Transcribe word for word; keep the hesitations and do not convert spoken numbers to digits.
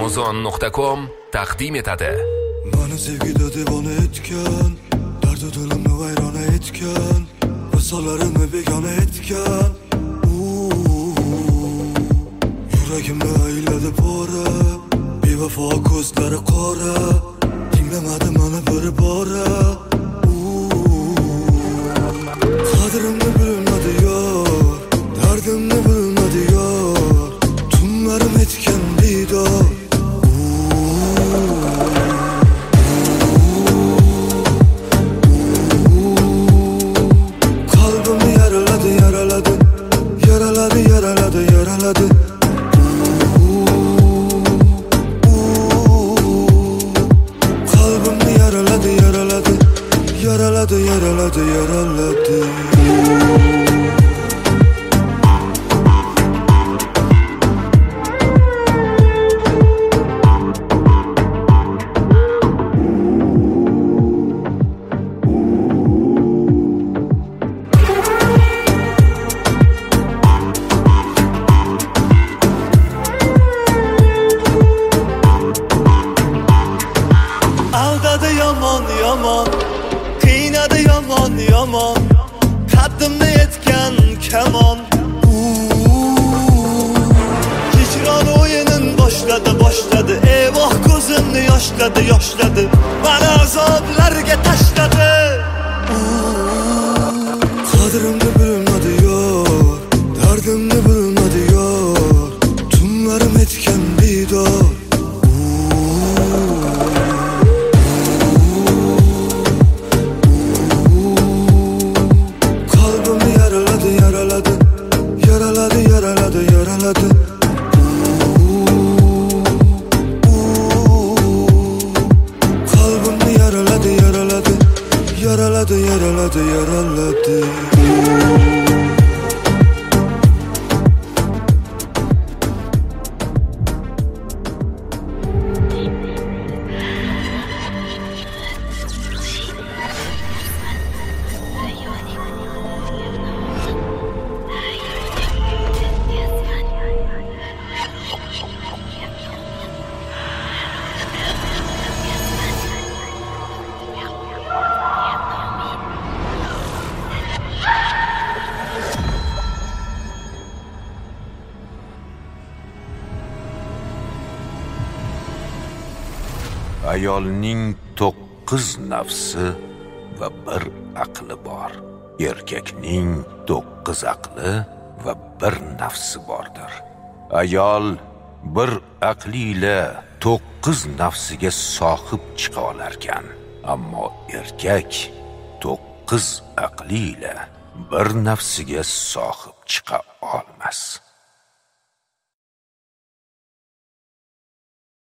amazon nuqta com taqdim etadi. Mani sevgida devona etgan, dardu dilimni vayrona etgan, visollarimni begona etgan. Yuragimni ayladi pora, bevafo ko'zlari qora, tinglamadi mani bir bora. Qadrimni bilmadi yor, dardimni bilmadi yor, tunlarim etgan didor. Qalbimni yaraladi, yaraladi, yaraladi, yaraladi, yaraladi. Qalbimni yaraladi, yaraladi, yaraladi, yaraladi, yaraladi. Aldadi yomon yomon, qiynadı yomon yomon, qaddimni etgan kamon. Hijron o'yinin boshladi boshladi, evoh ko'zimni yoshladi yoshladi, mani azoblarga tashladi. Qadrimni bilmadi yor, dardimni bilmadi yor, tunlarim etgan didor. Qalbimni yaraladi, yaraladi, yaraladi, yaraladi, yaraladi. Qalbimni yaraladi, yaraladi, yaraladi, yaraladi, yaraladi. Ayolning to'qqiz nafsi va bir aqli bor. Erkakning to'qqiz aqli va bir nafsi bordir. Ayol bir aqli ila to'qqiz nafsiga sohib chiqa olarkan, ammo erkak to'qqiz aqli ila bir nafsiga sohib chiqa olmas.